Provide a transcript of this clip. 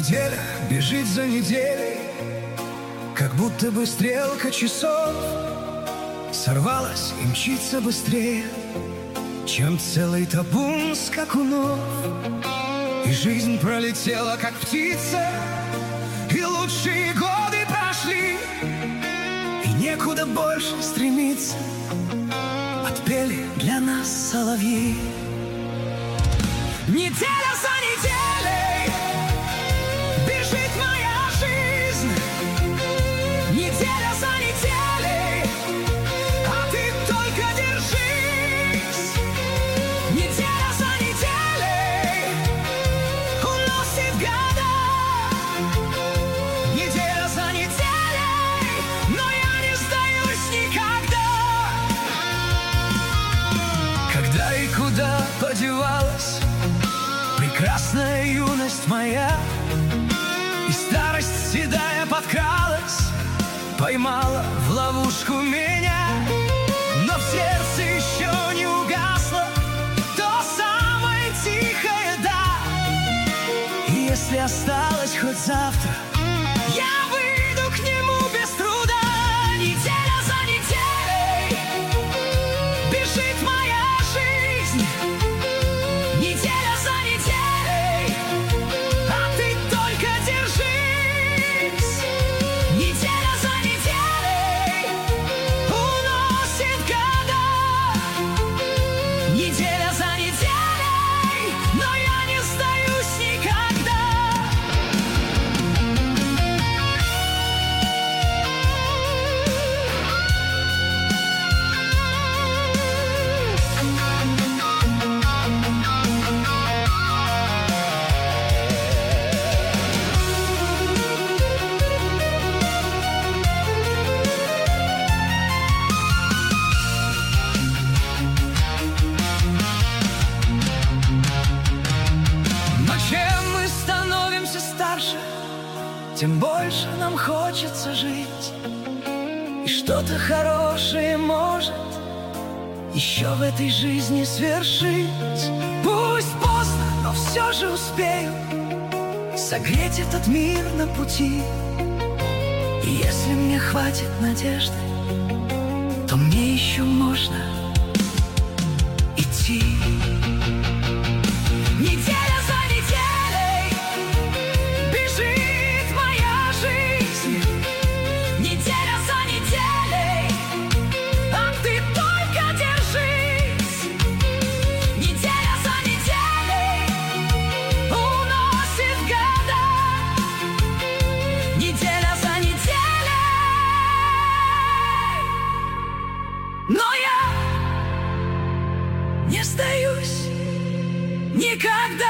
Неделя бежит за неделей, как будто бы стрелка часов сорвалась и мчится быстрее, чем целый табун скакунов. И жизнь пролетела, как птица, и лучшие годы прошли, и некуда больше стремиться, отпели для нас соловьи. Неделя за неделей бежит моя жизнь, неделя за неделей, а ты только держись. Неделя за неделей уносит года, неделя за неделей, но я не сдаюсь никогда. Когда и куда подевалась прекрасная юность моя, и старость седая подкралась, поймала в ловушку меня. Но в сердце еще не угасло то самое тихое «да». И если осталось хоть завтра, я выйду к нему без труда. Неделя за неделей бежит моя жизнь, неделя за неделей, а ты только держись. Неделя за неделей уносит года, неделя за неделей, но я не сдаюсь никогда. Но чем мы становимся старше, тем больше нам хочется жить, и что-то хорошее может еще в этой жизни свершить. Пусть поздно, но все же успею согреть этот мир на пути. И если мне хватит надежды, то мне еще можно идти. Неделя за неделей бежит моя жизнь, неделя за неделей, а ты только держись. Неделя за неделей уносит года, неделя за неделей, но я не сдаюсь никогда.